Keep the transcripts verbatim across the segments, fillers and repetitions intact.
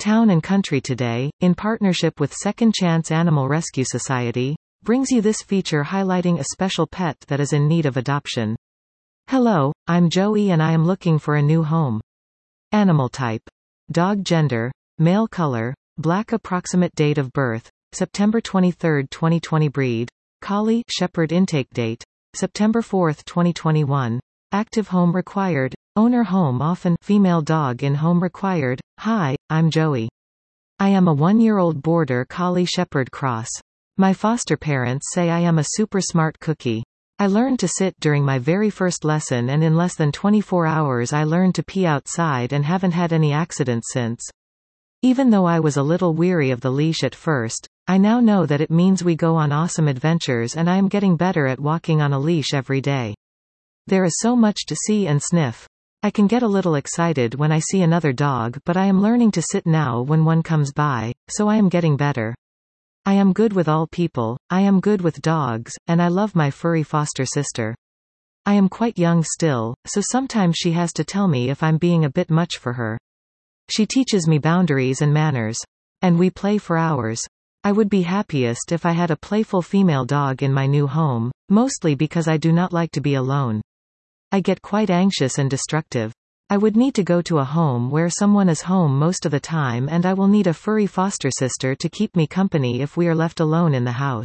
Town and Country Today, in partnership with Second Chance Animal Rescue Society, brings you this feature highlighting a special pet that is in need of adoption. Hello, I'm Joey and I am looking for a new home. Animal type. Dog gender, male color, black approximate date of birth, September twenty-third twenty twenty breed, Collie Shepherd intake date, September fourth twenty twenty-one, active home required, owner home often female dog in home required. Hi, I'm Joey. I am a one-year-old Border Collie Shepherd cross. My foster parents say I am a super smart cookie. I learned to sit during my very first lesson and in less than twenty-four hours I learned to pee outside and haven't had any accidents since. Even though I was a little weary of the leash at first, I now know that it means we go on awesome adventures and I am getting better at walking on a leash every day. There is so much to see and sniff. I can get a little excited when I see another dog, but I am learning to sit now when one comes by, so I am getting better. I am good with all people, I am good with dogs, and I love my furry foster sister. I am quite young still, so sometimes she has to tell me if I'm being a bit much for her. She teaches me boundaries and manners. And we play for hours. I would be happiest if I had a playful female dog in my new home, mostly because I do not like to be alone. I get quite anxious and destructive. I would need to go to a home where someone is home most of the time, and I will need a furry foster sister to keep me company if we are left alone in the house.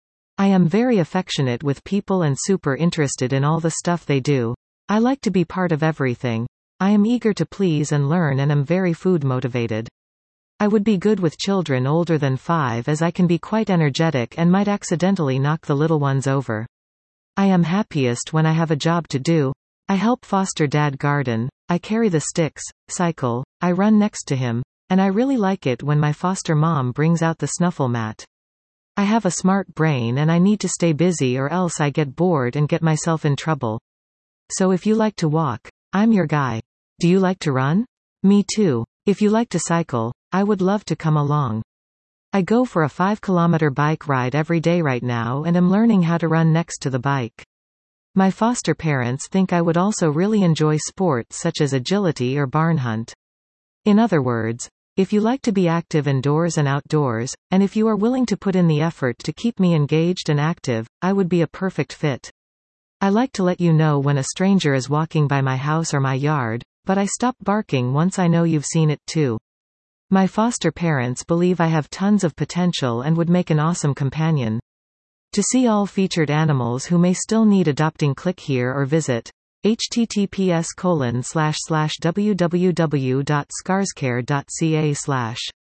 I am very affectionate with people and super interested in all the stuff they do. I like to be part of everything. I am eager to please and learn and am very food motivated. I would be good with children older than five as I can be quite energetic and might accidentally knock the little ones over. I am happiest when I have a job to do. I help foster dad garden, I carry the sticks, cycle, I run next to him, and I really like it when my foster mom brings out the snuffle mat. I have a smart brain and I need to stay busy or else I get bored and get myself in trouble. So if you like to walk, I'm your guy. Do you like to run? Me too. If you like to cycle, I would love to come along. I go for a five kilometer bike ride every day right now and am learning how to run next to the bike. My foster parents think I would also really enjoy sports such as agility or barn hunt. In other words, if you like to be active indoors and outdoors, and if you are willing to put in the effort to keep me engaged and active, I would be a perfect fit. I like to let you know when a stranger is walking by my house or my yard, but I stop barking once I know you've seen it too. My foster parents believe I have tons of potential and would make an awesome companion. To see all featured animals who may still need adopting, click here or visit https colon slash slash www dot scarscare dot ca slash